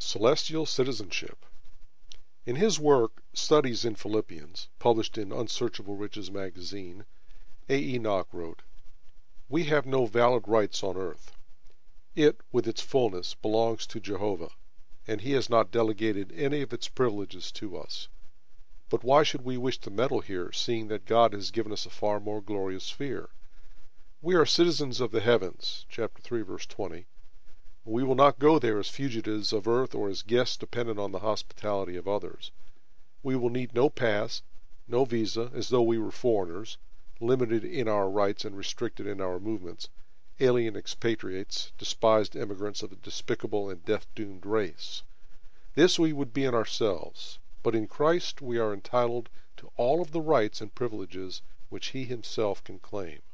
Celestial Citizenship. In his work Studies in Philippians, published in Unsearchable Riches magazine, A. Enoch wrote, "We have no valid rights on earth. It, with its fullness, belongs to Jehovah, and he has not delegated any of its privileges to us. But why should we wish to meddle here, seeing that God has given us a far more glorious sphere? We are citizens of the heavens," chapter 3, verse 20. "We will not go there as fugitives of earth or as guests dependent on the hospitality of others. We will need no pass, no visa, as though we were foreigners, limited in our rights and restricted in our movements, alien expatriates, despised immigrants of a despicable and death-doomed race. This we would be in ourselves, but in Christ we are entitled to all of the rights and privileges which he himself can claim."